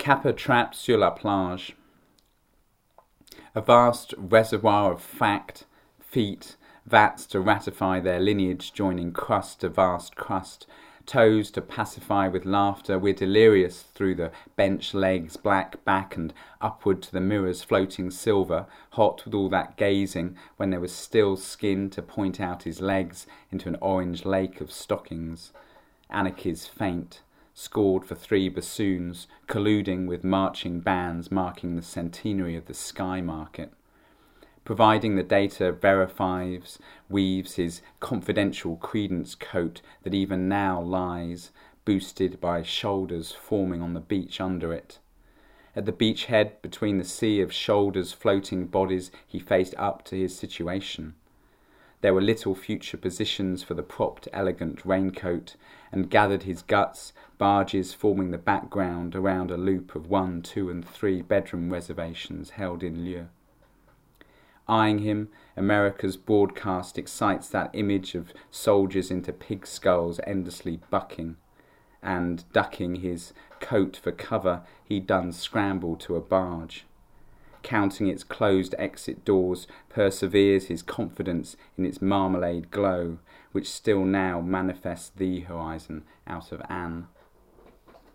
Kappa trapped sur la plage. A vast reservoir of fact, feet, vats to ratify their lineage, joining crust to vast crust, toes to pacify with laughter. We're delirious through the bench legs, black back and upward to the mirrors floating silver, hot with all that gazing, when there was still skin to point out his legs into an orange lake of stockings. Anarchy's faint, scored for 3 bassoons, colluding with marching bands marking the centenary of the Sky Market. Providing the data verifies, weaves his confidential credence coat that even now lies, boosted by shoulders forming on the beach under it. At the beachhead, between the sea of shoulders floating bodies, he faced up to his situation. There were little future positions for the propped elegant raincoat, and gathered his guts, barges forming the background around a loop of 1, 2 and 3 bedroom reservations held in lieu. Eyeing him, America's broadcast excites that image of soldiers into pig skulls endlessly bucking, and, ducking his coat for cover, he done scramble to a barge. Counting its closed exit doors, perseveres his confidence in its marmalade glow, which still now manifests the horizon out of Anne.